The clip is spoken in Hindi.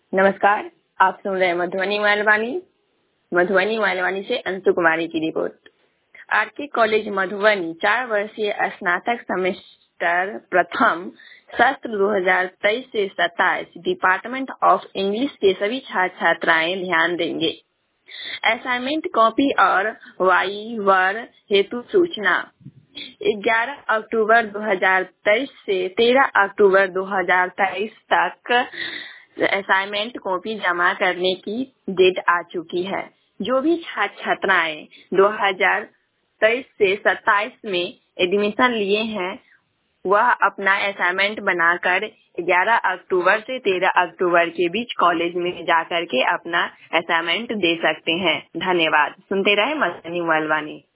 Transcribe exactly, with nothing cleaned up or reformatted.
नमस्कार, आप सुन रहे हैं मधुबनी मालवानी। मधुबनी मालवानी से अंशु कुमारी की रिपोर्ट। आरके कॉलेज मधुबनी चार वर्षीय स्नातक सेमेस्टर प्रथम सत्र दो हज़ार तेईस से सत्ताईस डिपार्टमेंट ऑफ इंग्लिश के सभी छात्र छात्राएं ध्यान देंगे। असाइनमेंट कॉपी और वाइवर हेतु सूचना ग्यारह अक्टूबर दो हज़ार तेईस से तेरह अक्टूबर दो हज़ार तेईस तक असाइनमेंट कॉपी जमा करने की डेट आ चुकी है। जो भी छात्र छात्राएं दो हज़ार तेईस से सत्ताईस में एडमिशन लिए हैं वह अपना असाइनमेंट बनाकर ग्यारह अक्टूबर से तेरह अक्टूबर के बीच कॉलेज में जाकर के अपना असाइनमेंट दे सकते हैं। धन्यवाद। सुनते रहे मधुबनी मालवानी।